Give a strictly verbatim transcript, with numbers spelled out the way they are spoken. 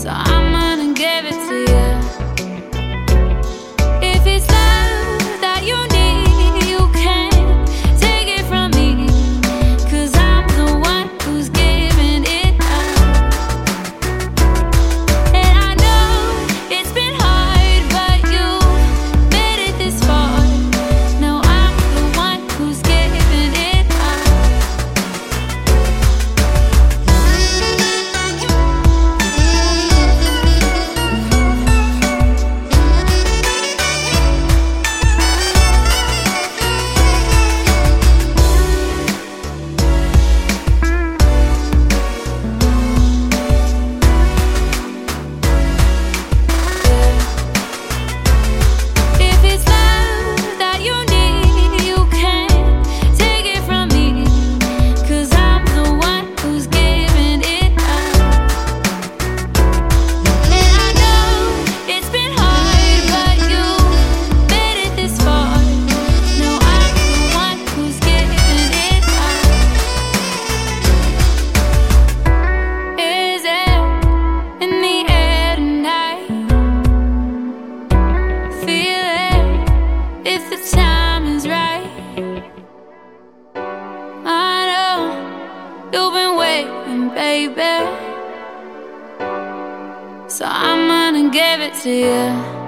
So I'm gonna give it to you. If it's love that you need, you can't take it from me, 'cause I'm the one who's giving it up. And I know it's been hard, but you made it this far. Now I'm the one who's giving it up. If it's love that you need, you can't take it from me, 'cause I'm the one who's giving it up. And I know it's been hard, but you made it this far. Now I'm the one who's giving it up. Is it in the air tonight? Feel it if the time is right. I know you've been waiting, baby, so I'm gonna give it to you.